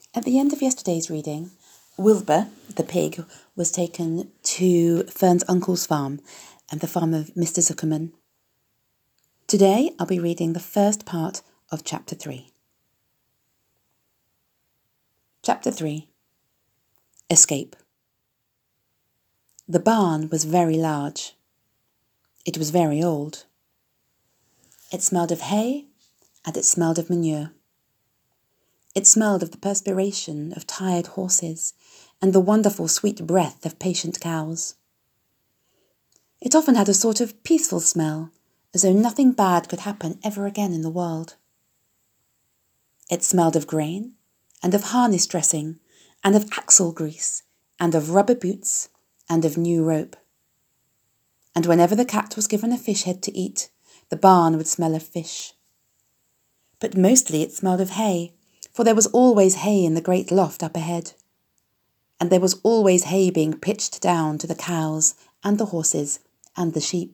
At the end of yesterday's reading, Wilbur, the pig, was taken to Fern's uncle's farm and the farm of Mr. Zuckerman. Today I'll be reading the first part of Chapter 3. Chapter 3. Escape. The barn was very large. It was very old. It smelled of hay and it smelled of manure. It smelled of the perspiration of tired horses and the wonderful sweet breath of patient cows. It often had a sort of peaceful smell, as though nothing bad could happen ever again in the world. It smelled of grain, and of harness dressing, and of axle grease, and of rubber boots, and of new rope. And whenever the cat was given a fish head to eat, the barn would smell of fish. But mostly it smelled of hay, for there was always hay in the great loft up ahead. And there was always hay being pitched down to the cows and the horses and the sheep.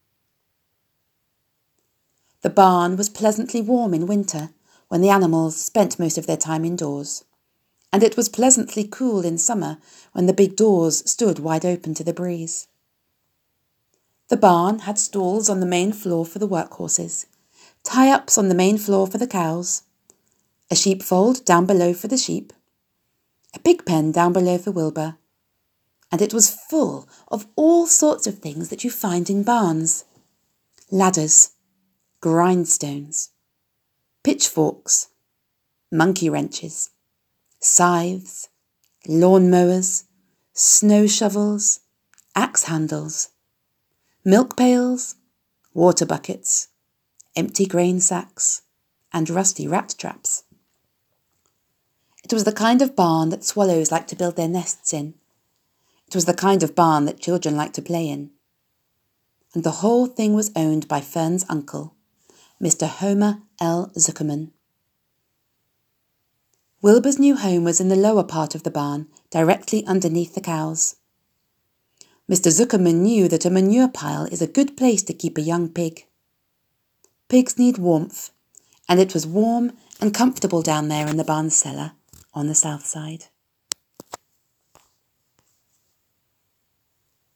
The barn was pleasantly warm in winter, when the animals spent most of their time indoors, and it was pleasantly cool in summer, when the big doors stood wide open to the breeze. The barn had stalls on the main floor for the workhorses, tie-ups on the main floor for the cows, a sheepfold down below for the sheep, a pig pen down below for Wilbur, and it was full of all sorts of things that you find in barns: ladders, grindstones, pitchforks, monkey wrenches, scythes, lawn mowers, snow shovels, axe handles, milk pails, water buckets, empty grain sacks, and rusty rat traps. It was the kind of barn that swallows like to build their nests in. It was the kind of barn that children like to play in. And the whole thing was owned by Fern's uncle, Mr. Homer L. Zuckerman. Wilbur's new home was in the lower part of the barn, directly underneath the cows. Mr. Zuckerman knew that a manure pile is a good place to keep a young pig. Pigs need warmth, and it was warm and comfortable down there in the barn cellar on the south side.